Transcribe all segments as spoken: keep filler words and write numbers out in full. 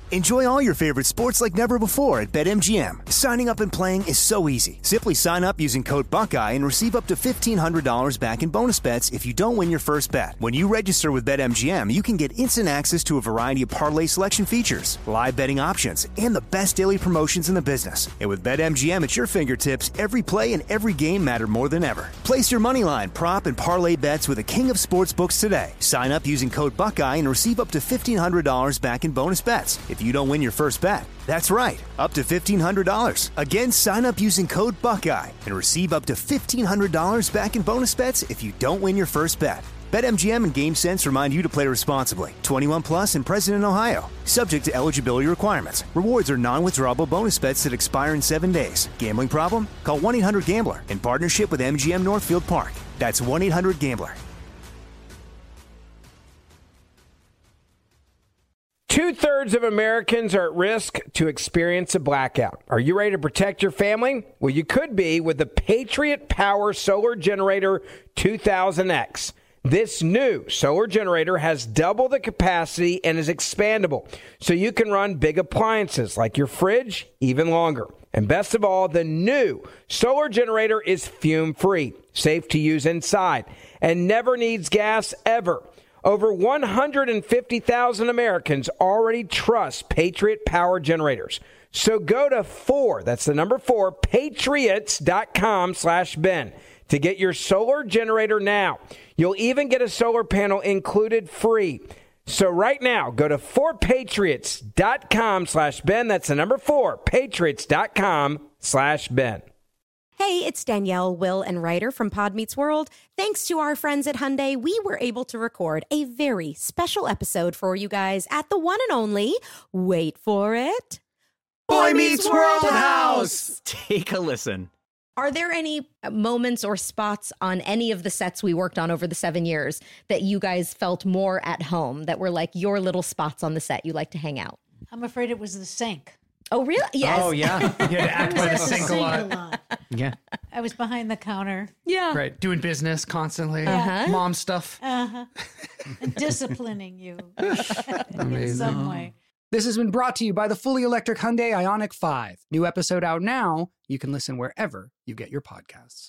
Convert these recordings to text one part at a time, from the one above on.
Enjoy all your favorite sports like never before at BetMGM. Signing up and playing is so easy. Simply sign up using code Buckeye and receive up to fifteen hundred dollars back in bonus bets if you don't win your first bet. When you register with BetMGM, you can get instant access to a variety of parlay selection features, live betting options, and the best daily promotions in the business. And with BetMGM at your fingertips, every play and every game matter more than ever. Place your moneyline, prop, and parlay bets with the king of sportsbooks today. Sign up using code Buckeye and receive up to fifteen hundred dollars back in bonus bets if you don't win your first bet. That's right, up to fifteen hundred dollars. Again, sign up using code Buckeye and receive up to fifteen hundred dollars back in bonus bets if you don't win your first bet. BetMGM and GameSense remind you to play responsibly. twenty-one plus and present in Ohio. Subject to eligibility requirements. Rewards are non-withdrawable bonus bets that expire in seven days. Gambling problem? Call one eight hundred gambler in partnership with M G M Northfield Park. That's one eight hundred gambler. Two-thirds of Americans are at risk to experience a blackout. Are you ready to protect your family? Well, you could be with the Patriot Power Solar Generator two thousand X. This new solar generator has double the capacity and is expandable, so you can run big appliances like your fridge even longer. And best of all, the new solar generator is fume-free, safe to use inside, and never needs gas ever. Over one hundred fifty thousand Americans already trust Patriot Power Generators. So go to four, that's the number four, patriots.com slash Ben to get your solar generator now. You'll even get a solar panel included free. So right now, go to four patriots.com slash Ben. That's the number four, patriots.com slash Ben. Hey, it's Danielle, Will, and Ryder from Pod Meets World. Thanks to our friends at Hyundai, we were able to record a very special episode for you guys at the one and only, wait for it, Boy Meets World House! Take a listen. Are there any moments or spots on any of the sets we worked on over the seven years that you guys felt more at home, that were like your little spots on the set you like to hang out? I'm afraid it was the sink. Oh, really? Yes. Oh, yeah. You had to act by the sink a lot. a lot. Yeah. I was behind the counter. Yeah. Right. Doing business constantly. Uh-huh. Mom stuff. Uh-huh. And disciplining you in Amazing. some way. This has been brought to you by the fully electric Hyundai Ioniq five. New episode out now. You can listen wherever you get your podcasts.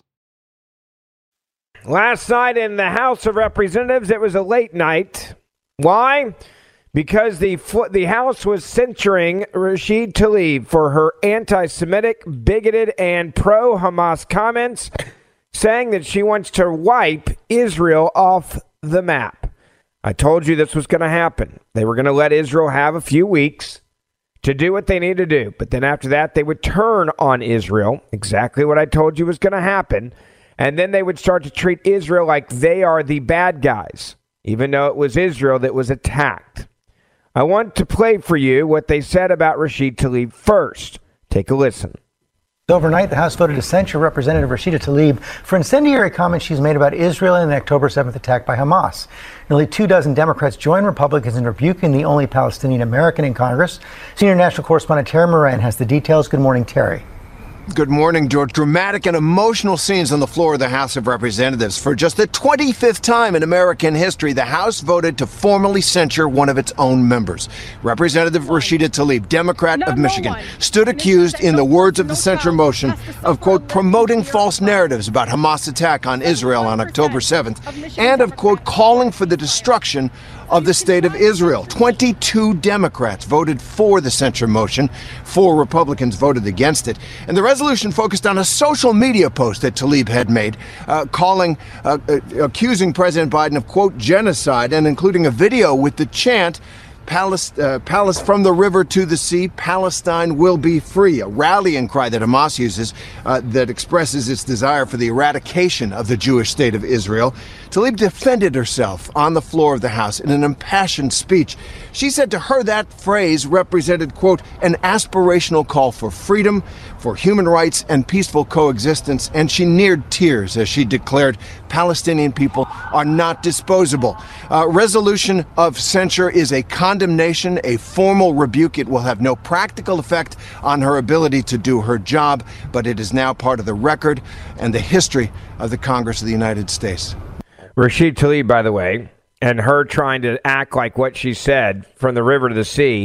Last night in the House of Representatives, it was a late night. Why? Because the the House was censuring Rashid Tlaib for her anti-Semitic, bigoted, and pro-Hamas comments, saying that she wants to wipe Israel off the map. I told you this was going to happen. They were going to let Israel have a few weeks to do what they need to do. But then after that, they would turn on Israel, exactly what I told you was going to happen. And then they would start to treat Israel like they are the bad guys, even though it was Israel that was attacked. I want to play for you what they said about Rashid Tlaib first. Take a listen. Overnight, the House voted to censure Representative Rashida Tlaib for incendiary comments she's made about Israel in the October seventh attack by Hamas. Nearly two dozen Democrats joined Republicans in rebuking the only Palestinian American in Congress. Senior national correspondent Terry Moran has the details. Good morning, Terry. Good morning, George. Dramatic and emotional scenes on the floor of the House of Representatives. For just the twenty-fifth time in American history, the House voted to formally censure one of its own members. Representative Rashida Tlaib, Democrat of Michigan, stood accused, in the words of the censure motion, of, quote, promoting false narratives about Hamas' attack on Israel on October seventh, and of, quote, calling for the destruction of the state of Israel. twenty-two Democrats voted for the censure motion. Four Republicans voted against it. And the resolution focused on a social media post that Tlaib had made, uh, calling, uh, uh, accusing President Biden of, quote, genocide, and including a video with the chant, Palace, uh, Palace from the river to the sea, Palestine will be free, a rallying cry that Hamas uses uh, that expresses its desire for the eradication of the Jewish state of Israel. Tlaib defended herself on the floor of the House in an impassioned speech. She said to her that phrase represented, quote, an aspirational call for freedom, for human rights and peaceful coexistence, and she neared tears as she declared Palestinian people are not disposable. Uh, resolution of censure is a condemnation, a formal rebuke. It will have no practical effect on her ability to do her job, but it is now part of the record and the history of the Congress of the United States. Rashid Tlaib, by the way, and her trying to act like what she said, from the river to the sea,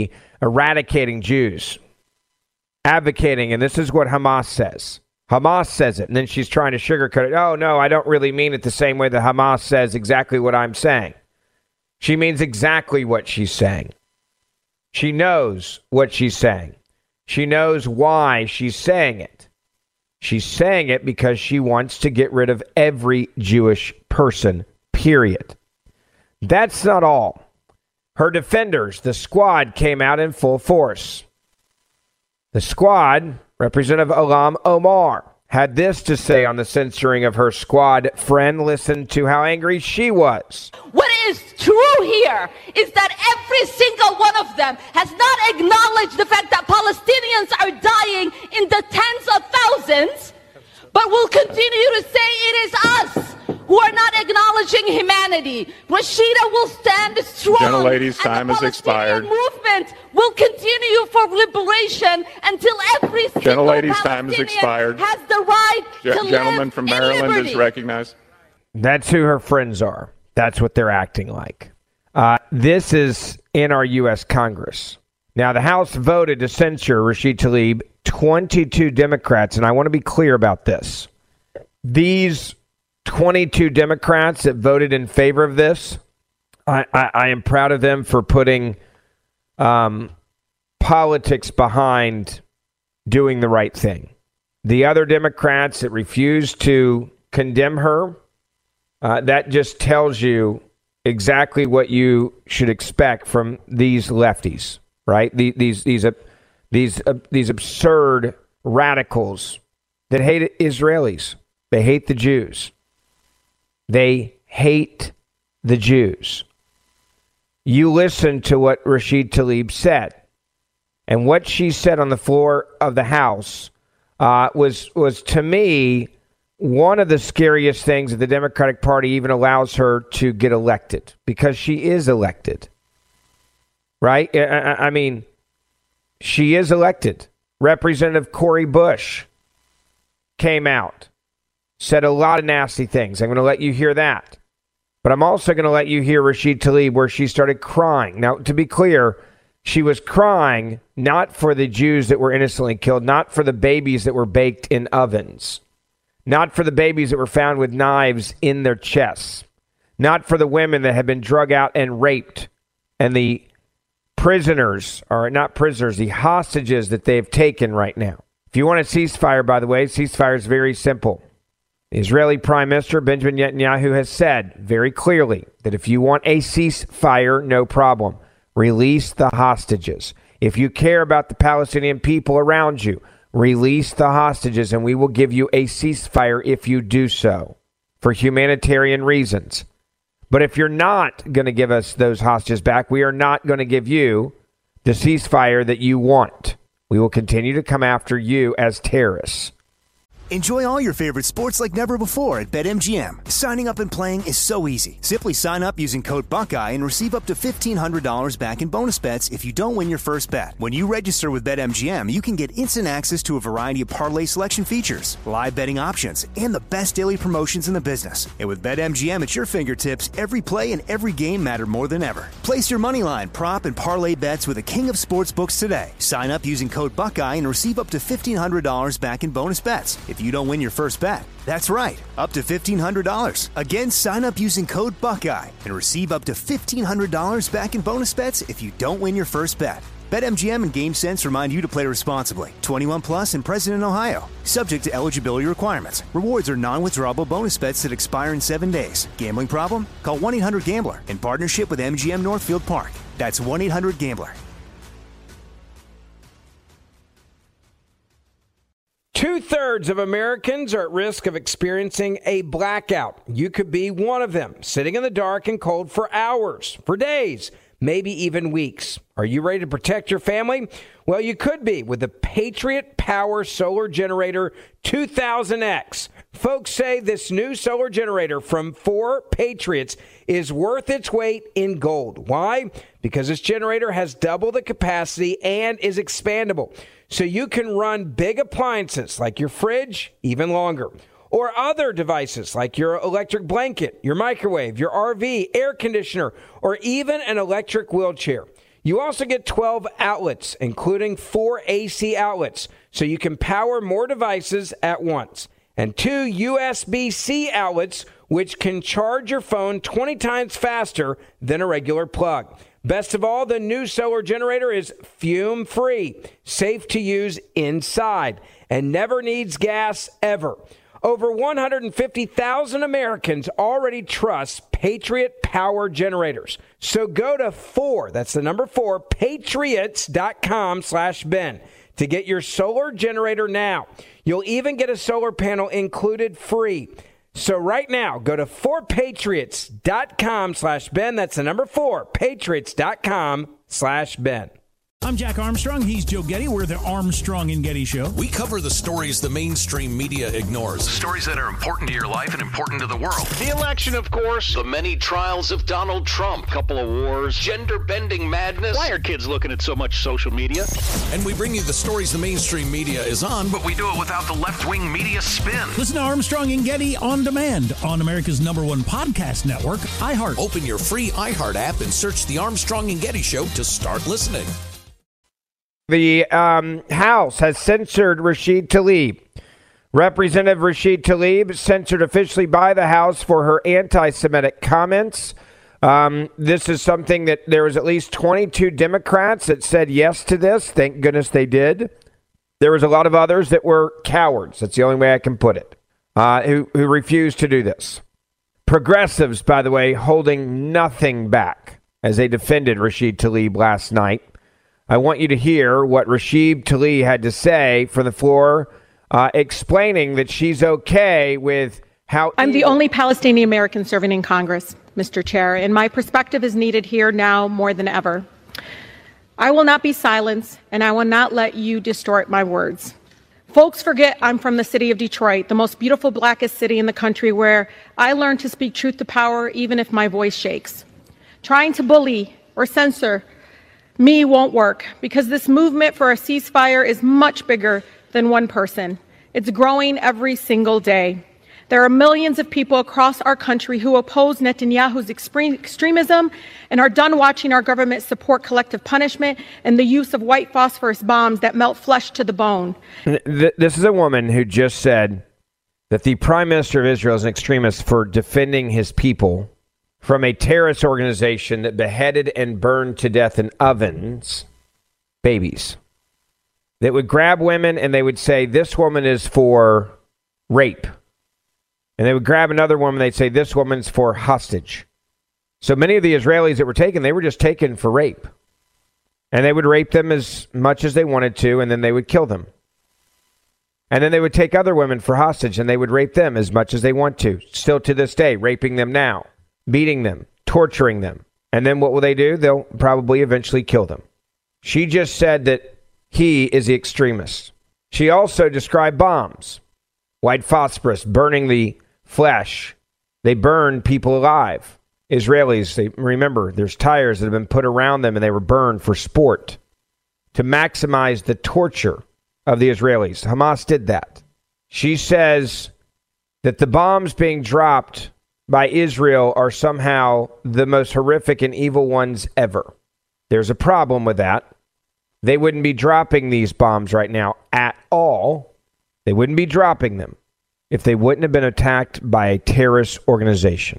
eradicating Jews, advocating, and this is what Hamas says. Hamas says it, and then she's trying to sugarcoat it. Oh, no, I don't really mean it the same way that Hamas says exactly what I'm saying. She means exactly what she's saying. She knows what she's saying. She knows why she's saying it. She's saying it because she wants to get rid of every Jewish person, period. That's not all. Her defenders, the squad, came out in full force. The squad, Representative Ilham Omar, had this to say on the censoring of her squad friend. Listen to how angry she was. What is true here is that every single one of them has not acknowledged the fact that Palestinians are dying in the tens of thousands, but will continue to say it is us who are not acknowledging humanity. Rashida will stand strong. Gentlelady's time has expired. The movement will continue for liberation until every single Gentlelady's time has expired. has the right Ge- to Gentleman live from in Maryland liberty. is recognized. That's who her friends are. That's what they're acting like. Uh, this is in our U S Congress. Now, the House voted to censure Rashid Tlaib, twenty-two Democrats, and I want to be clear about this. These twenty-two Democrats that voted in favor of this, I, I, I am proud of them for putting um, politics behind doing the right thing. The other Democrats that refused to condemn her, uh, that just tells you exactly what you should expect from these lefties, right? These these these uh, these uh, these absurd radicals that hate Israelis. They hate the Jews. They hate the Jews. You listen to what Rashid Tlaib said, and what she said on the floor of the House uh, was was to me one of the scariest things that the Democratic Party even allows her to get elected, because she is elected, right? I, I mean, she is elected. Representative Cori Bush came out, said a lot of nasty things. I'm going to let you hear that. But I'm also going to let you hear Rashid Tlaib, where she started crying. Now, to be clear, she was crying not for the Jews that were innocently killed, not for the babies that were baked in ovens, not for the babies that were found with knives in their chests, not for the women that had been drug out and raped, and the prisoners, or not prisoners, the hostages that they've taken right now. If you want a ceasefire, by the way, ceasefire is very simple. The Israeli Prime Minister Benjamin Netanyahu has said very clearly that if you want a ceasefire, no problem. Release the hostages. If you care about the Palestinian people around you, release the hostages, and we will give you a ceasefire if you do so for humanitarian reasons. But if you're not going to give us those hostages back, we are not going to give you the ceasefire that you want. We will continue to come after you as terrorists. Enjoy all your favorite sports like never before at BetMGM. Signing up and playing is so easy. Simply sign up using code Buckeye and receive up to fifteen hundred dollars back in bonus bets if you don't win your first bet. When you register with BetMGM, you can get instant access to a variety of parlay selection features, live betting options, and the best daily promotions in the business. And with BetMGM at your fingertips, every play and every game matter more than ever. Place your moneyline, prop, and parlay bets with the king of sportsbooks today. Sign up using code Buckeye and receive up to fifteen hundred dollars back in bonus bets if you don't win your first bet. That's right, up to fifteen hundred dollars. Again, sign up using code Buckeye and receive up to fifteen hundred dollars back in bonus bets if you don't win your first bet. BetMGM and GameSense remind you to play responsibly. twenty-one plus and present in Ohio. Subject to eligibility requirements. Rewards are non-withdrawable bonus bets that expire in seven days. Gambling problem? Call one eight hundred gambler in partnership with M G M Northfield Park. That's one eight hundred gambler. Two-thirds of Americans are at risk of experiencing a blackout. You could be one of them, sitting in the dark and cold for hours, for days, maybe even weeks. Are you ready to protect your family? Well, you could be with the Patriot Power Solar Generator two thousand X. Folks say this new solar generator from four Patriots is worth its weight in gold. Why? Because this generator has double the capacity and is expandable. So you can run big appliances like your fridge even longer, or other devices like your electric blanket, your microwave, your R V, air conditioner, or even an electric wheelchair. You also get twelve outlets, including four A C outlets, so you can power more devices at once, and two U S B-C outlets, which can charge your phone twenty times faster than a regular plug. Best of all, the new solar generator is fume-free, safe to use inside, and never needs gas ever. Over one hundred fifty thousand Americans already trust Patriot Power Generators. So go to four, that's the number four, patriots.com slash Ben to get your solar generator now. You'll even get a solar panel included free. So right now, go to four patriots.com slash Ben. That's the number four, patriots.com slash Ben. I'm Jack Armstrong. He's Joe Getty. We're the Armstrong and Getty Show. We cover the stories the mainstream media ignores. Stories that are important to your life and important to the world. The election, of course. The many trials of Donald Trump. Couple of wars. Gender-bending madness. Why are kids looking at so much social media? And we bring you the stories the mainstream media is on, but we do it without the left-wing media spin. Listen to Armstrong and Getty on demand on America's number one podcast network, iHeart. Open your free iHeart app and search The Armstrong and Getty Show to start listening. The um, House has censored Rashid Tlaib. Representative Rashid Tlaib censored officially by the House for her anti-Semitic comments. Um, this is something that there was at least twenty-two Democrats that said yes to this. Thank goodness they did. There was a lot of others that were cowards. That's the only way I can put it, uh, who, who refused to do this. Progressives, by the way, holding nothing back as they defended Rashid Tlaib last night. I want you to hear what Rashid Tlaib had to say from the floor, uh, explaining that she's okay with how... I'm the only Palestinian American serving in Congress, Mister Chair, and my perspective is needed here now more than ever. I will not be silenced, and I will not let you distort my words. Folks forget I'm from the city of Detroit, the most beautiful, blackest city in the country, where I learned to speak truth to power even if my voice shakes. Trying to bully or censor me won't work, because this movement for a ceasefire is much bigger than one person. It's growing every single day. There are millions of people across our country who oppose Netanyahu's extremism and are done watching our government support collective punishment and the use of white phosphorus bombs that melt flesh to the bone. This is a woman who just said that the Prime Minister of Israel is an extremist for defending his people from a terrorist organization that beheaded and burned to death in ovens babies. That would grab women and they would say, this woman is for rape. And they would grab another woman, they'd say, this woman's for hostage. So many of the Israelis that were taken, they were just taken for rape. And they would rape them as much as they wanted to, and then they would kill them. And then they would take other women for hostage, and they would rape them as much as they want to. Still to this day, raping them now. Beating them, torturing them. And then what will they do? They'll probably eventually kill them. She just said that he is the extremist. She also described bombs. White phosphorus, burning the flesh. They burn people alive. Israelis, they, remember, there's tires that have been put around them and they were burned for sport to maximize the torture of the Israelis. Hamas did that. She says that the bombs being dropped by Israel are somehow the most horrific and evil ones ever. There's a problem with that. They wouldn't be dropping these bombs right now at all. They wouldn't be dropping them if they wouldn't have been attacked by a terrorist organization.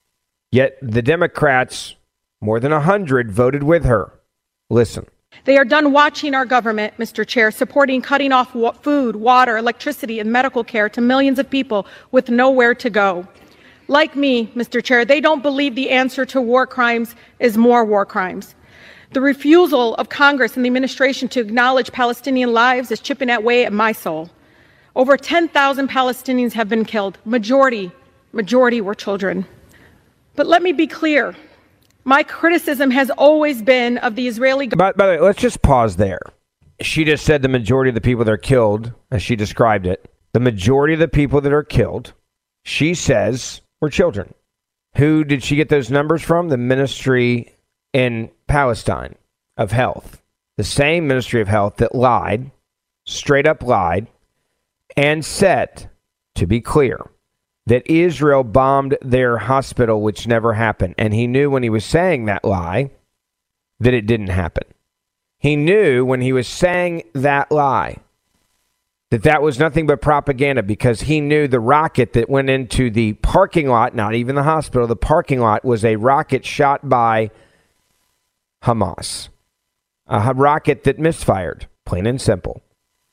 Yet the Democrats, more than a hundred, voted with her. Listen. They are done watching our government, Mister Chair, supporting cutting off food, water, electricity, and medical care to millions of people with nowhere to go. Like me, Mister Chair, they don't believe the answer to war crimes is more war crimes. The refusal of Congress and the administration to acknowledge Palestinian lives is chipping away at my soul. Over ten thousand Palestinians have been killed. Majority, majority were children. But let me be clear. My criticism has always been of the Israeli government. By, by the way, let's just pause there. She just said the majority of the people that are killed, as she described it, the majority of the people that are killed, she says, were children. Who did she get those numbers from? The Ministry in Palestine of Health. The same Ministry of Health that lied, straight up lied, and said, to be clear, that Israel bombed their hospital, which never happened. And he knew when he was saying that lie that it didn't happen. He knew when he was saying that lie that that was nothing but propaganda, because he knew the rocket that went into the parking lot, not even the hospital, the parking lot, was a rocket shot by Hamas. A rocket that misfired, plain and simple.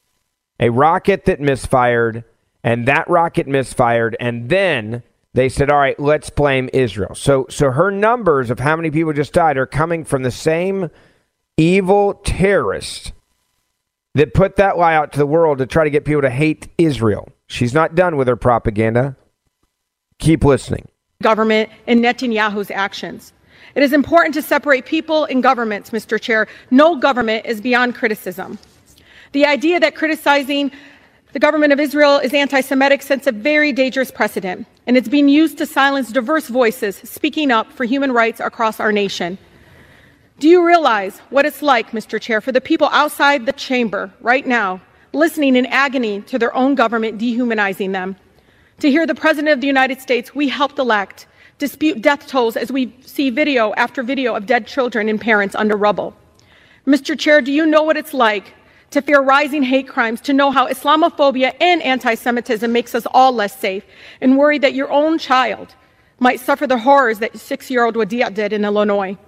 A rocket that misfired, and that rocket misfired, and then they said, all right, let's blame Israel. So, so her numbers of how many people just died are coming from the same evil terrorist that put that lie out to the world to try to get people to hate Israel. She's not done with her propaganda. Keep listening. Government and Netanyahu's actions. It is important to separate people and governments, Mister Chair. No government is beyond criticism. The idea that criticizing the government of Israel is anti-Semitic sets a very dangerous precedent, and it's being used to silence diverse voices speaking up for human rights across our nation. Do you realize what it's like, Mister Chair, for the people outside the chamber right now, listening in agony to their own government dehumanizing them? To hear the President of the United States, we helped elect, dispute death tolls as we see video after video of dead children and parents under rubble. Mister Chair, do you know what it's like to fear rising hate crimes, to know how Islamophobia and anti-Semitism makes us all less safe, and worry that your own child might suffer the horrors that six-year-old Wadia did in Illinois?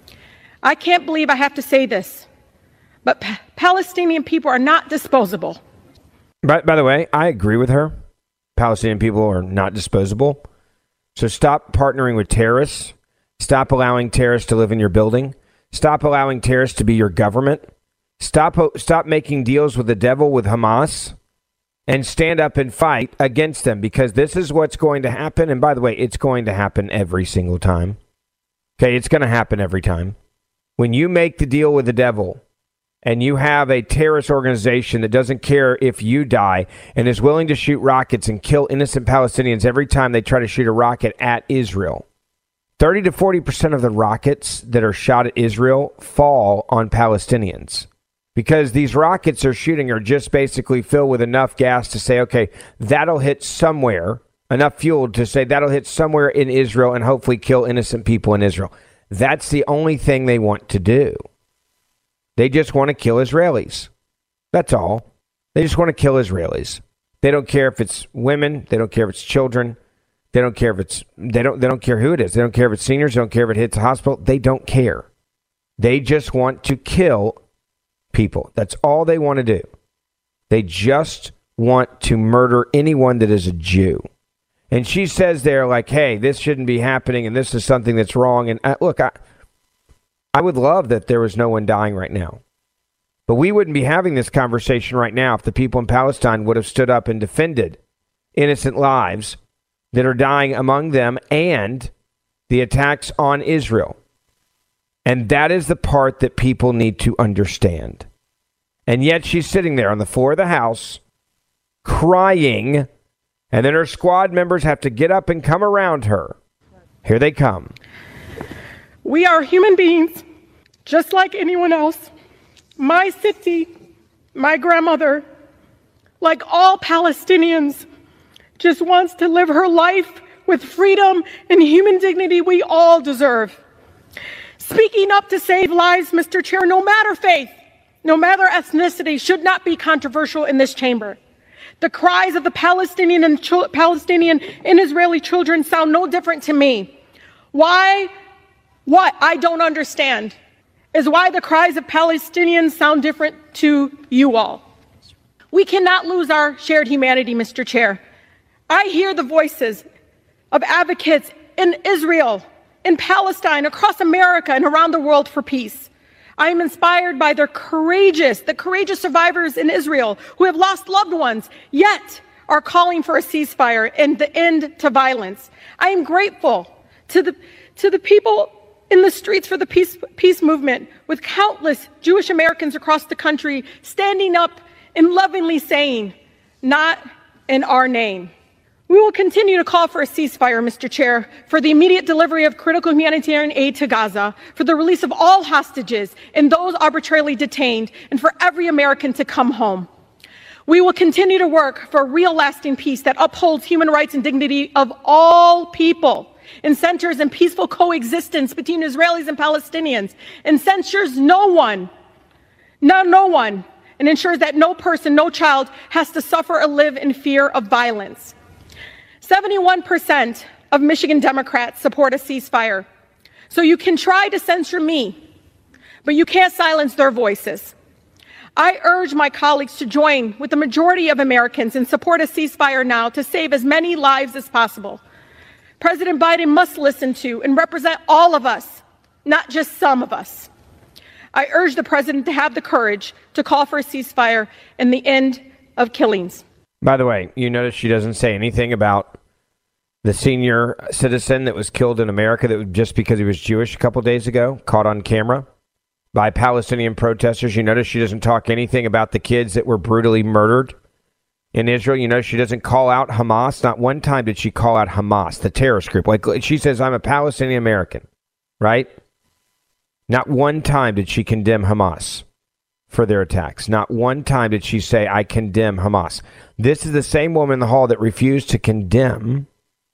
I can't believe I have to say this, but pa- Palestinian people are not disposable. By, by the way, I agree with her. Palestinian people are not disposable. So stop partnering with terrorists. Stop allowing terrorists to live in your building. Stop allowing terrorists to be your government. Stop, stop making deals with the devil, with Hamas, and stand up and fight against them, because this is what's going to happen. And by the way, it's going to happen every single time. Okay, it's going to happen every time. When you make the deal with the devil and you have a terrorist organization that doesn't care if you die and is willing to shoot rockets and kill innocent Palestinians every time they try to shoot a rocket at Israel, thirty to forty percent of the rockets that are shot at Israel fall on Palestinians, because these rockets are shooting are just basically filled with enough gas to say, okay, that'll hit somewhere, enough fuel to say that'll hit somewhere in Israel and hopefully kill innocent people in Israel. That's the only thing they want to do. They just want to kill Israelis. That's all. They just want to kill Israelis. They don't care if it's women. They don't care if it's children. They don't care if it's, they don't, they don't care who it is. They don't care if it's seniors. They don't care if it hits a hospital. They don't care. They just want to kill people. That's all they want to do. They just want to murder anyone that is a Jew. And she says there, like, hey, this shouldn't be happening, and this is something that's wrong. And uh, look, I, I would love that there was no one dying right now. But we wouldn't be having this conversation right now if the people in Palestine would have stood up and defended innocent lives that are dying among them and the attacks on Israel. And that is the part that people need to understand. And yet she's sitting there on the floor of the House crying, and then her squad members have to get up and come around her. Here they come. We are human beings, just like anyone else. My city, my grandmother, like all Palestinians, just wants to live her life with freedom and human dignity we all deserve. Speaking up to save lives, Mister Chair, no matter faith, no matter ethnicity, should not be controversial in this chamber. The cries of the Palestinian and ch- Palestinian and Israeli children sound no different to me. Why? What I don't understand is why the cries of Palestinians sound different to you all. We cannot lose our shared humanity, Mister Chair. I hear the voices of advocates in Israel, in Palestine, across America, and around the world for peace. I am inspired by their courageous, the courageous survivors in Israel who have lost loved ones, yet are calling for a ceasefire and the end to violence. I am grateful to the, to the people in the streets for the peace, peace movement, with countless Jewish Americans across the country standing up and lovingly saying, not in our name. We will continue to call for a ceasefire, Mister Chair, for the immediate delivery of critical humanitarian aid to Gaza, for the release of all hostages and those arbitrarily detained, and for every American to come home. We will continue to work for a real lasting peace that upholds human rights and dignity of all people, and centers in peaceful coexistence between Israelis and Palestinians, and censures no one, no, no one, and ensures that no person, no child has to suffer or live in fear of violence. seventy-one percent of Michigan Democrats support a ceasefire. So you can try to censor me, but you can't silence their voices. I urge my colleagues to join with the majority of Americans and support a ceasefire now to save as many lives as possible. President Biden must listen to and represent all of us, not just some of us. I urge the president to have the courage to call for a ceasefire and the end of killings. By the way, you notice she doesn't say anything about the senior citizen that was killed in America that was just because he was Jewish a couple days ago, caught on camera by Palestinian protesters. You notice she doesn't talk anything about the kids that were brutally murdered in Israel. You notice she doesn't call out Hamas. Not one time did she call out Hamas, the terrorist group. Like she says, I'm a Palestinian American, right? Not one time did she condemn Hamas for their attacks. Not one time did she say, I condemn Hamas. This is the same woman in the hall that refused to condemn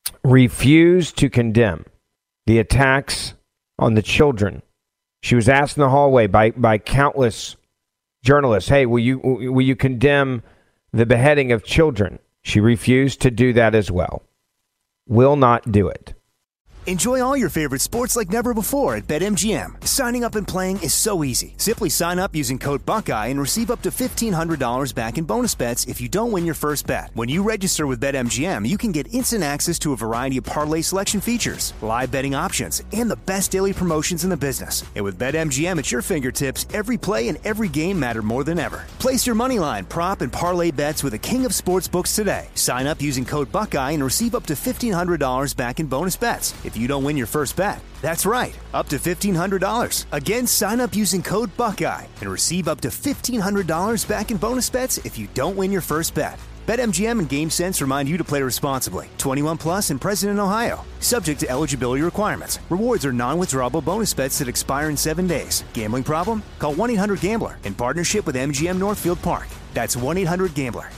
refused to condemn the attacks on the children. She was asked in the hallway by, by countless journalists, hey, will you will you condemn the beheading of children? She refused to do that as well. Will not do it. Enjoy all your favorite sports like never before at BetMGM. Signing up and playing is so easy. Simply sign up using code Buckeye and receive up to fifteen hundred dollars back in bonus bets if you don't win your first bet. When you register with BetMGM, you can get instant access to a variety of parlay selection features, live betting options, and the best daily promotions in the business. And with BetMGM at your fingertips, every play and every game matter more than ever. Place your moneyline, prop, and parlay bets with the king of sportsbooks today. Sign up using code Buckeye and receive up to fifteen hundred dollars back in bonus bets if you don't win your first bet. That's right, up to fifteen hundred dollars. Again, sign up using code Buckeye and receive up to fifteen hundred dollars back in bonus bets if you don't win your first bet. BetMGM and GameSense remind you to play responsibly. twenty-one plus and present in Ohio. Subject to eligibility requirements. Rewards are non-withdrawable bonus bets that expire in seven days. Gambling problem? Call one eight hundred gambler in partnership with M G M Northfield Park. That's one eight hundred gambler.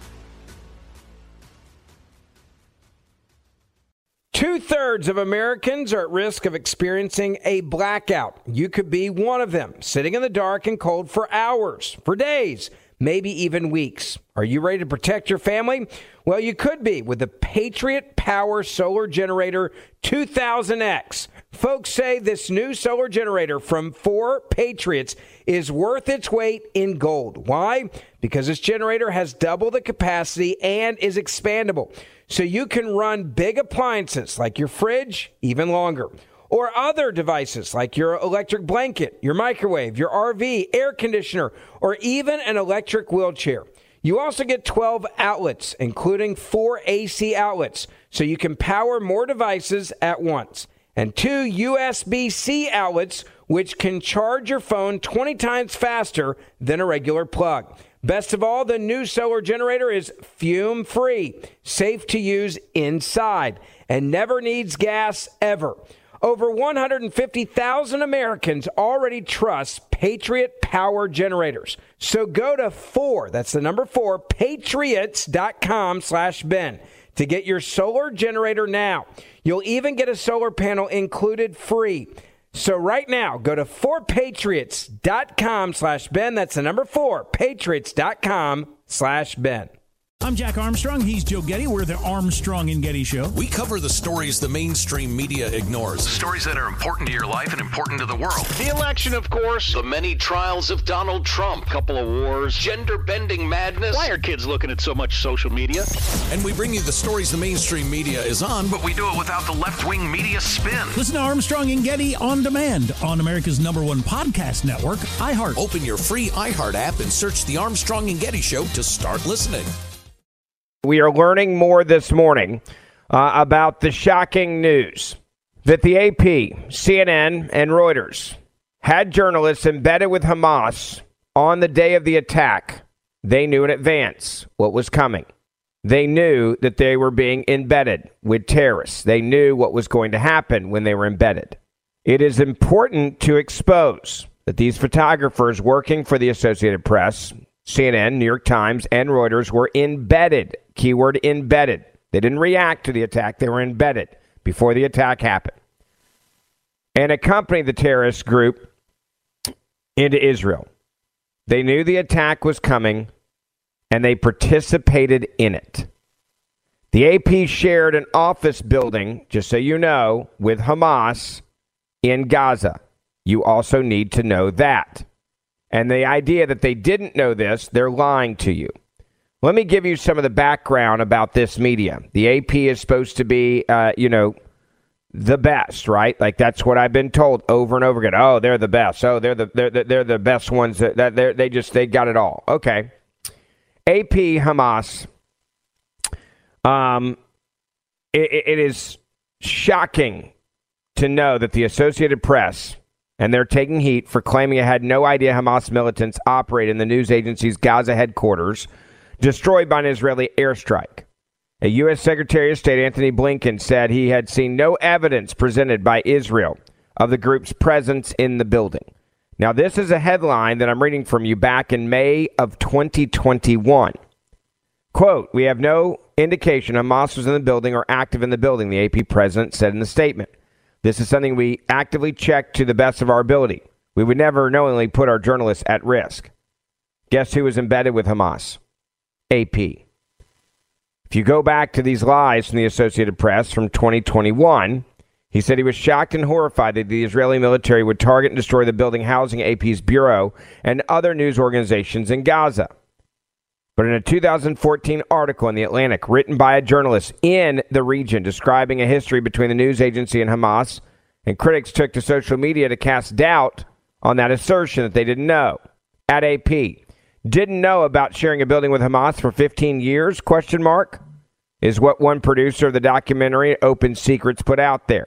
Two-thirds of Americans are at risk of experiencing a blackout. You could be one of them, sitting in the dark and cold for hours, for days, maybe even weeks. Are you ready to protect your family? Well, you could be with the Patriot Power Solar Generator two thousand X. Folks say this new solar generator from four Patriots is worth its weight in gold. Why? Because this generator has double the capacity and is expandable. So you can run big appliances like your fridge even longer, or other devices like your electric blanket, your microwave, your R V, air conditioner, or even an electric wheelchair. You also get twelve outlets, including four A C outlets, so you can power more devices at once, and two U S B C outlets, which can charge your phone twenty times faster than a regular plug. Best of all, the new solar generator is fume-free, safe to use inside, and never needs gas ever. Over one hundred fifty thousand Americans already trust Patriot Power Generators. So go to four, that's the number four, patriots.com slash Ben to get your solar generator now. You'll even get a solar panel included free. So right now, go to four patriots.com slash Ben. That's the number four, patriots.com slash Ben. I'm Jack Armstrong. He's Joe Getty. We're the Armstrong and Getty Show. We cover the stories the mainstream media ignores. Stories that are important to your life and important to the world. The election, of course. The many trials of Donald Trump. Couple of wars. Gender-bending madness. Why are kids looking at so much social media? And we bring you the stories the mainstream media is on, but we do it without the left-wing media spin. Listen to Armstrong and Getty on demand on America's number one podcast network, iHeart. Open your free iHeart app and search The Armstrong and Getty Show to start listening. We are learning more this morning uh, about the shocking news that the A P, C N N, and Reuters had journalists embedded with Hamas on the day of the attack. They knew in advance what was coming. They knew that they were being embedded with terrorists. They knew what was going to happen when they were embedded. It is important to expose that these photographers working for the Associated Press, C N N, New York Times, and Reuters were embedded. Keyword embedded. They didn't react to the attack. They were embedded. before the attack happened and accompanied the terrorist group into Israel. They knew the attack was coming, and they participated in it. The A P shared an office building, just so you know, with Hamas in Gaza. You also need to know that. And the idea that they didn't know this, they're lying to you. Let me give you some of the background about this media. The A P is supposed to be, uh, you know, the best, right? Like that's what I've been told over and over again. Oh, they're the best. Oh, they're the they're the, they're the best ones. That, that they they just they got it all. Okay. A P Hamas. Um, it, it is shocking to know that the Associated Press, and they're taking heat for claiming it had no idea Hamas militants operate in the news agency's Gaza headquarters, destroyed by an Israeli airstrike. A U S Secretary of State, Anthony Blinken, said he had seen no evidence presented by Israel of the group's presence in the building. Now, this is a headline that I'm reading from you back in May of twenty twenty-one. Quote, "We have no indication Hamas was in the building or active in the building," the A P president said in the statement. "This is something we actively check to the best of our ability. We would never knowingly put our journalists at risk." Guess who was embedded with Hamas? A P. If you go back to these lies from the Associated Press from twenty twenty-one, he said he was shocked and horrified that the Israeli military would target and destroy the building housing A P's bureau and other news organizations in Gaza. But in a two thousand fourteen article in The Atlantic written by a journalist in the region describing a history between the news agency and Hamas, and critics took to social media to cast doubt on that assertion that they didn't know. At A P, didn't know about sharing a building with Hamas for fifteen years, question mark, is what one producer of the documentary Open Secrets put out there.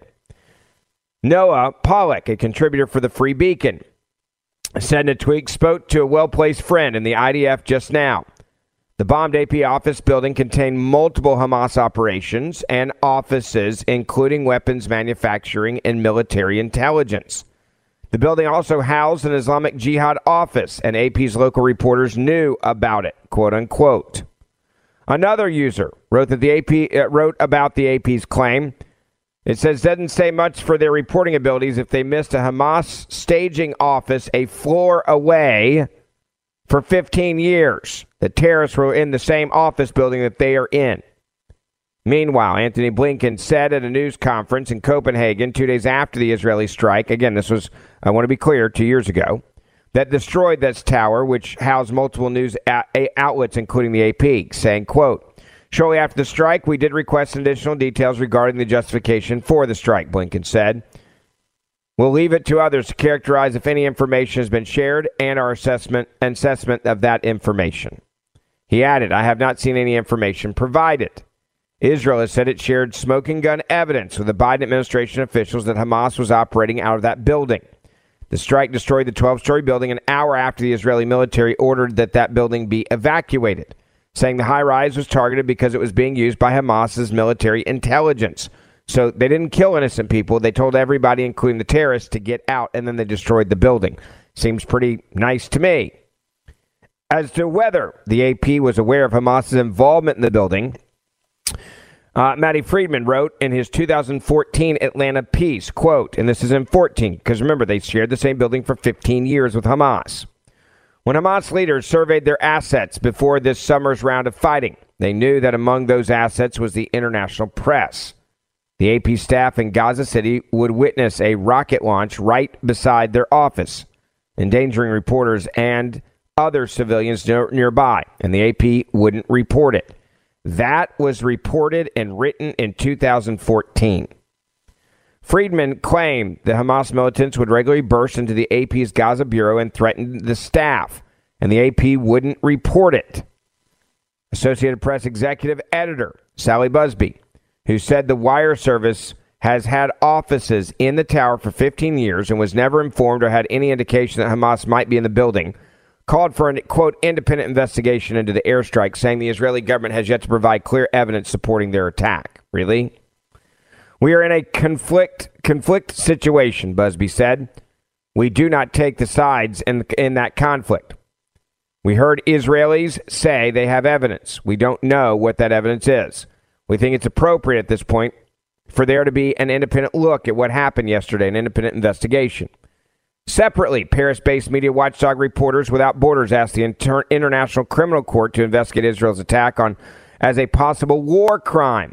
Noah Pollack, a contributor for the Free Beacon, said in a tweet, spoke to a well-placed friend in the I D F just now. The bombed A P office building contained multiple Hamas operations and offices, including weapons manufacturing and military intelligence. The building also housed an Islamic Jihad office, and A P's local reporters knew about it, quote unquote. Another user wrote that the A P uh, wrote about the A P's claim. It says, doesn't say much for their reporting abilities if they missed a Hamas staging office a floor away for fifteen years. The terrorists were in the same office building that they are in. Meanwhile, Anthony Blinken said at a news conference in Copenhagen two days after the Israeli strike, again, this was, I want to be clear, two years ago, that destroyed this tower, which housed multiple news outlets, including the A P, saying, quote, "Shortly after the strike, we did request additional details regarding the justification for the strike," Blinken said. "We'll leave it to others to characterize if any information has been shared and our assessment assessment of that information." He added, "I have not seen any information provided." Israel has said it shared smoking gun evidence with the Biden administration officials that Hamas was operating out of that building. The strike destroyed the twelve-story building an hour after the Israeli military ordered that that building be evacuated, saying the high-rise was targeted because it was being used by Hamas's military intelligence. So they didn't kill innocent people. They told everybody, including the terrorists, to get out, and then they destroyed the building. Seems pretty nice to me. As to whether the A P was aware of Hamas's involvement in the building, uh, Matty Friedman wrote in his two thousand fourteen Atlanta piece, quote, and this is in fourteen, because remember, they shared the same building for fifteen years with Hamas. When Hamas leaders surveyed their assets before this summer's round of fighting, they knew that among those assets was the international press. The A P staff in Gaza City would witness a rocket launch right beside their office, endangering reporters and other civilians nearby, and the A P wouldn't report it. That was reported and written in two thousand fourteen. Friedman claimed that Hamas militants would regularly burst into the A P's Gaza bureau and threaten the staff, and the A P wouldn't report it. Associated Press executive editor Sally Busby, who said the wire service has had offices in the tower for fifteen years and was never informed or had any indication that Hamas might be in the building, called for an, quote, independent investigation into the airstrike, saying the Israeli government has yet to provide clear evidence supporting their attack. Really? We are in a conflict conflict situation, Busby said. We do not take the sides in, in that conflict. We heard Israelis say they have evidence. We don't know what that evidence is. We think it's appropriate at this point for there to be an independent look at what happened yesterday, an independent investigation. Separately, Paris-based media watchdog Reporters Without Borders asked the Inter- International Criminal Court to investigate Israel's attack on as a possible war crime.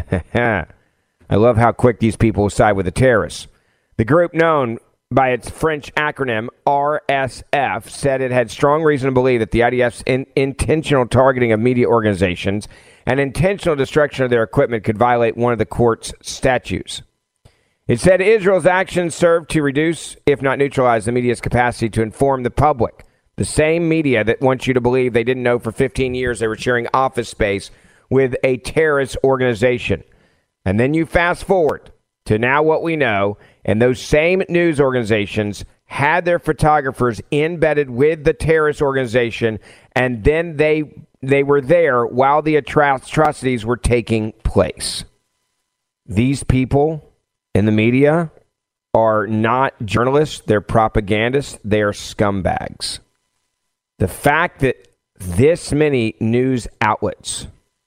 I love how quick these people side with the terrorists. The group, known by its French acronym R S F, said it had strong reason to believe that the I D F's in- intentional targeting of media organizations and intentional destruction of their equipment could violate one of the court's statutes. It said Israel's actions served to reduce, if not neutralize, the media's capacity to inform the public. The same media that wants you to believe they didn't know for fifteen years they were sharing office space with a terrorist organization. And then you fast forward to now what we know, and those same news organizations had their photographers embedded with the terrorist organization, and then they they were there while the atrocities were taking place. These people in the media are not journalists, they're propagandists, they are scumbags. The fact that this many news outlets,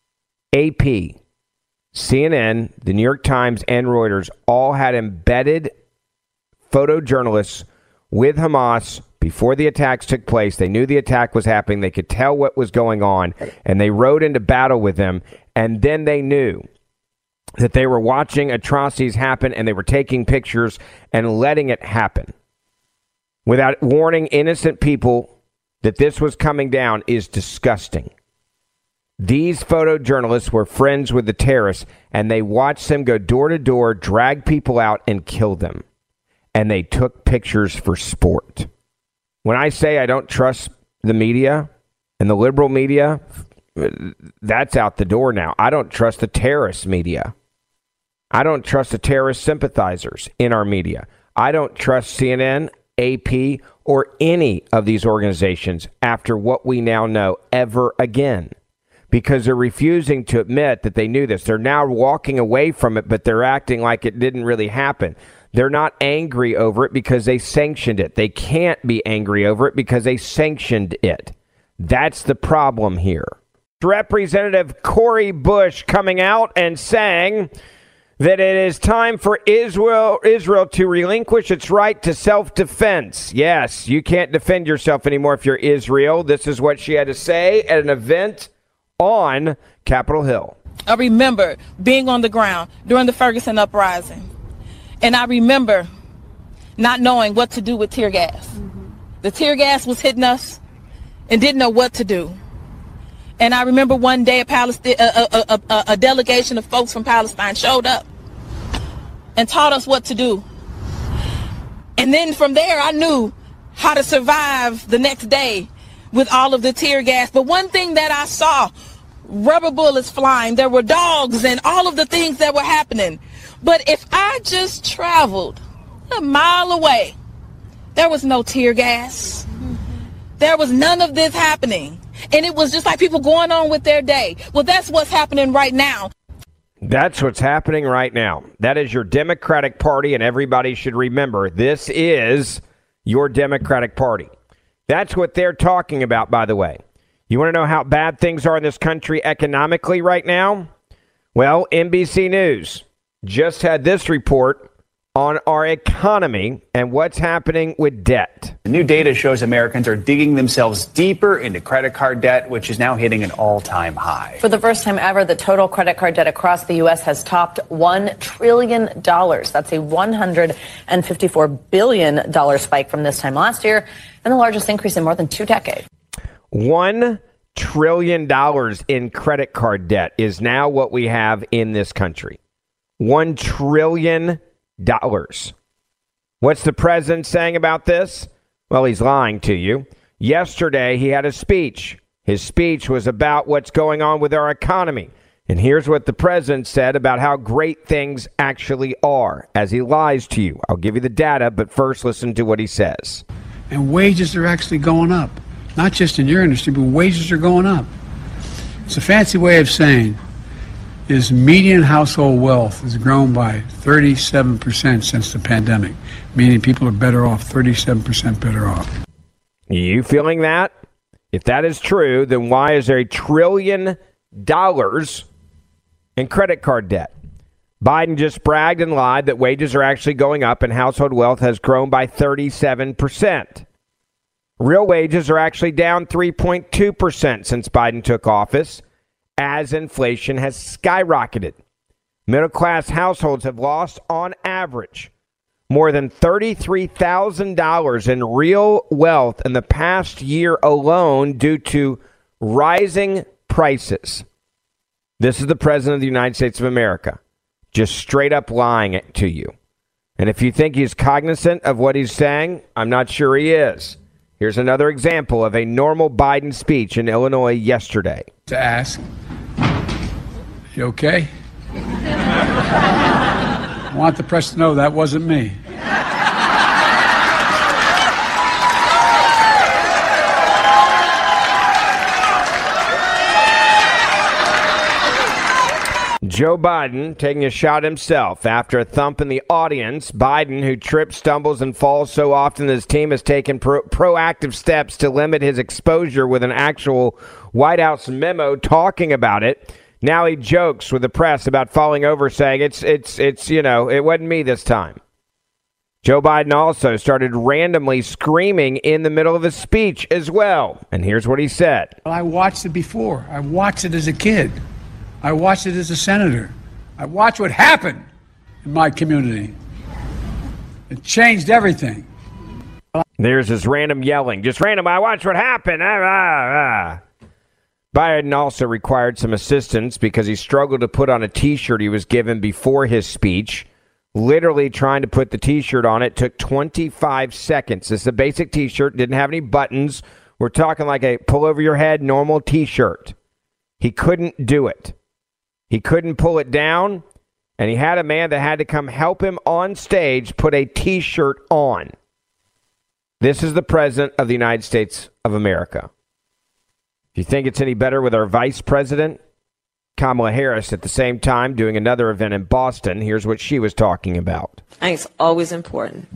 A P, C N N, the New York Times, and Reuters all had embedded photojournalists with Hamas before the attacks took place. They knew the attack was happening. They could tell what was going on, and they rode into battle with them. And then they knew that they were watching atrocities happen, and they were taking pictures and letting it happen without warning innocent people that this was coming down is disgusting. These photojournalists were friends with the terrorists, and they watched them go door to door, drag people out, and kill them. And they took pictures for sport. When I say I don't trust the media and the liberal media, that's out the door now. I don't trust the terrorist media. I don't trust the terrorist sympathizers in our media. I don't trust C N N, A P, or any of these organizations after what we now know ever again. Because they're refusing to admit that they knew this. They're now walking away from it, but they're acting like it didn't really happen. They're not angry over it because they sanctioned it. They can't be angry over it because they sanctioned it. That's the problem here. Representative Cori Bush coming out and saying that it is time for Israel, Israel to relinquish its right to self-defense. Yes, you can't defend yourself anymore if you're Israel. This is what she had to say at an event on Capitol Hill. I remember being on the ground during the Ferguson uprising, and I remember not knowing what to do with tear gas. Mm-hmm. The tear gas was hitting us and didn't know what to do. And I remember one day a, Palestine, a, a, a, a delegation of folks from Palestine showed up and taught us what to do. And then from there, I knew how to survive the next day with all of the tear gas. But one thing that I saw, rubber bullets flying, there were dogs and all of the things that were happening. But if I just traveled a mile away, there was no tear gas. There was none of this happening. And it was just like people going on with their day. Well, that's what's happening right now. That's what's happening right now. That is your Democratic Party, and everybody should remember this is your Democratic Party. That's what they're talking about, by the way. You want to know how bad things are in this country economically right now? Well, N B C News just had this report on our economy and what's happening with debt. The new data shows Americans are digging themselves deeper into credit card debt, which is now hitting an all-time high. For the first time ever, the total credit card debt across the U S has topped one trillion dollars. That's a one hundred fifty-four billion dollars spike from this time last year and the largest increase in more than two decades. One trillion dollars in credit card debt is now what we have in this country. One trillion dollars. What's the president saying about this? Well, he's lying to you. Yesterday, he had a speech. His speech was about what's going on with our economy. And here's what the president said about how great things actually are as he lies to you. I'll give you the data, but first listen to what he says. And wages are actually going up. Not just in your industry, but wages are going up. It's a fancy way of saying is median household wealth has grown by thirty-seven percent since the pandemic, meaning people are better off, thirty-seven percent better off. You feeling that? If that is true, then why is there a trillion dollars in credit card debt? Biden just bragged and lied that wages are actually going up and household wealth has grown by thirty-seven percent. Real wages are actually down three point two percent since Biden took office, as inflation has skyrocketed. Middle-class households have lost, on average, more than thirty-three thousand dollars in real wealth in the past year alone due to rising prices. This is the President of the United States of America, just straight up lying it to you. And if you think he's cognizant of what he's saying, I'm not sure he is. Here's another example of a normal Biden speech in Illinois yesterday. To ask, you okay? I want the press to know that wasn't me. Joe Biden taking a shot himself after a thump in the audience. Biden, who trips, stumbles, and falls so often his team has taken pro- proactive steps to limit his exposure with an actual White House memo talking about it. Now he jokes with the press about falling over, saying it's, it's, it's, you know, it wasn't me this time. Joe Biden also started randomly screaming in the middle of his speech as well. And here's what he said. Well, I watched it before. I watched it as a kid. I watched it as a senator. I watched what happened in my community. It changed everything. There's his random yelling. Just random, I watched what happened. Ah, ah, ah. Biden also required some assistance because he struggled to put on a T-shirt he was given before his speech. Literally trying to put the T-shirt on it took twenty-five seconds. It's a basic T-shirt, didn't have any buttons. We're talking like a pull over your head normal T-shirt. He couldn't do it. He couldn't pull it down, and he had a man that had to come help him on stage put a T-shirt on. This is the President of the United States of America. If you think it's any better with our Vice President, Kamala Harris, at the same time doing another event in Boston, here's what she was talking about. I think it's always important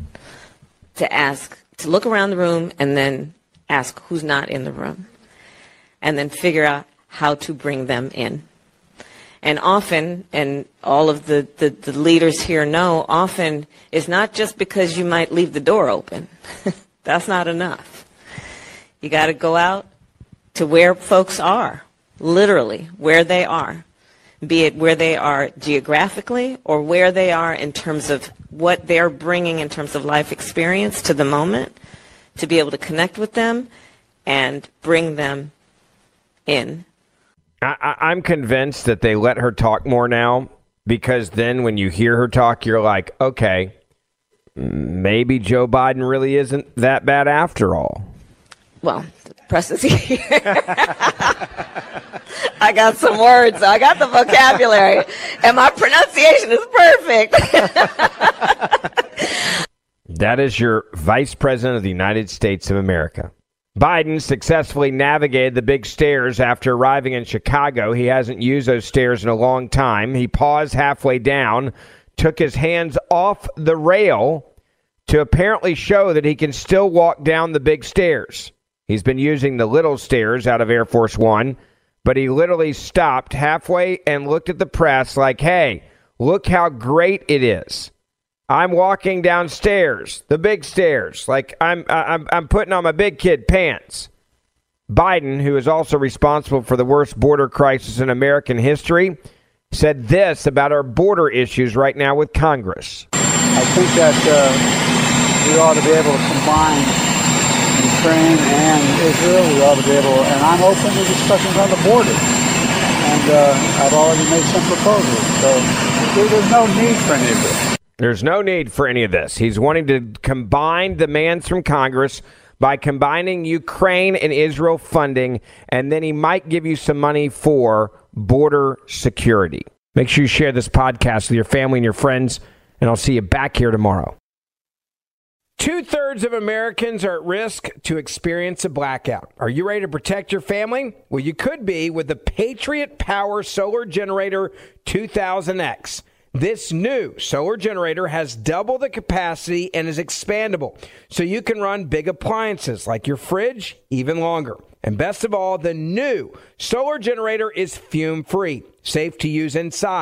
to ask, to look around the room and then ask who's not in the room, and then figure out how to bring them in. And often, and all of the, the, the leaders here know, often it's not just because you might leave the door open. That's not enough. You got to go out to where folks are, literally where they are, be it where they are geographically or where they are in terms of what they're bringing in terms of life experience to the moment, to be able to connect with them and bring them in. I, I'm convinced that they let her talk more now, because then when you hear her talk, you're like, okay, maybe Joe Biden really isn't that bad after all. Well, the press is here. I got some words. I got the vocabulary, and my pronunciation is perfect. That is your Vice President of the United States of America. Biden successfully navigated the big stairs after arriving in Chicago. He hasn't used those stairs in a long time. He paused halfway down, took his hands off the rail to apparently show that he can still walk down the big stairs. He's been using the little stairs out of Air Force One, but he literally stopped halfway and looked at the press like, hey, look how great it is. I'm walking downstairs, the big stairs, like I'm, I'm I'm putting on my big kid pants. Biden, who is also responsible for the worst border crisis in American history, said this about our border issues right now with Congress. I think that uh, we ought to be able to combine Ukraine and Israel. We ought to be able, and I'm open to discussions on the border. And uh, I've already made some proposals, so there's no need for any of this. There's no need for any of this. He's wanting to combine demands from Congress by combining Ukraine and Israel funding, and then he might give you some money for border security. Make sure you share this podcast with your family and your friends, and I'll see you back here tomorrow. Two-thirds of Americans are at risk to experience a blackout. Are you ready to protect your family? Well, you could be with the Patriot Power Solar Generator two thousand X. This new solar generator has double the capacity and is expandable, so you can run big appliances like your fridge even longer. And best of all, the new solar generator is fume-free, safe to use inside,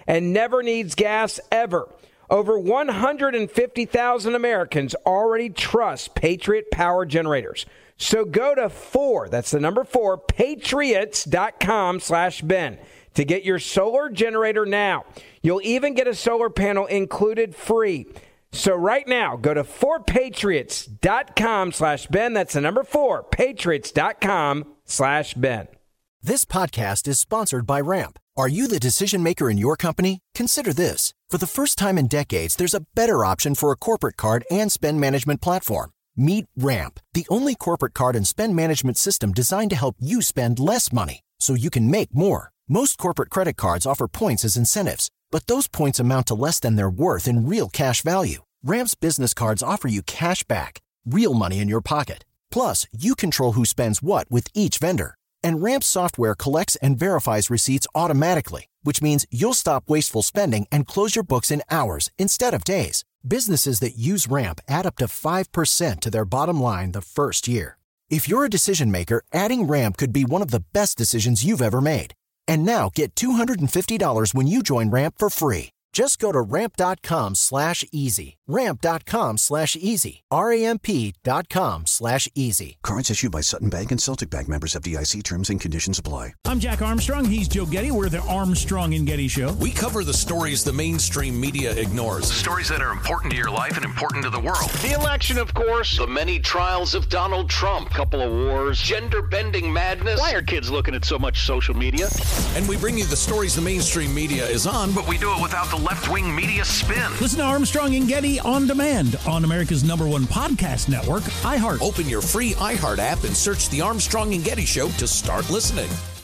and never needs gas ever. Over one hundred fifty thousand Americans already trust Patriot Power Generators. So go to four, that's the number four, patriots.com slash Ben to get your solar generator now. You'll even get a solar panel included free. So right now, go to four patriots.com slash Ben. That's the number four, patriots.com slash Ben. This podcast is sponsored by Ramp. Are you the decision maker in your company? Consider this. For the first time in decades, there's a better option for a corporate card and spend management platform. Meet Ramp, the only corporate card and spend management system designed to help you spend less money so you can make more. Most corporate credit cards offer points as incentives, but those points amount to less than their worth in real cash value. Ramp's business cards offer you cash back, real money in your pocket. Plus, you control who spends what with each vendor. And Ramp's software collects and verifies receipts automatically, which means you'll stop wasteful spending and close your books in hours instead of days. Businesses that use Ramp add up to five percent to their bottom line the first year. If you're a decision maker, adding Ramp could be one of the best decisions you've ever made. And now get two hundred fifty dollars when you join Ramp for free. Just go to ramp.com slash easy. Ramp.com slash easy. R-A-M-P dot com slash easy. Cards issued by Sutton Bank and Celtic Bank, members, F D I C. Terms and conditions apply. I'm Jack Armstrong. He's Joe Getty. We're the Armstrong and Getty Show. We cover the stories the mainstream media ignores. Stories that are important to your life and important to the world. The election, of course. The many trials of Donald Trump. Couple of wars. Gender-bending madness. Why are kids looking at so much social media? And we bring you the stories the mainstream media is on, but we do it without the left-wing media spin. Listen to Armstrong and Getty on demand on America's number one podcast network, iHeart. Open your free iHeart app and search the Armstrong and Getty Show to start listening.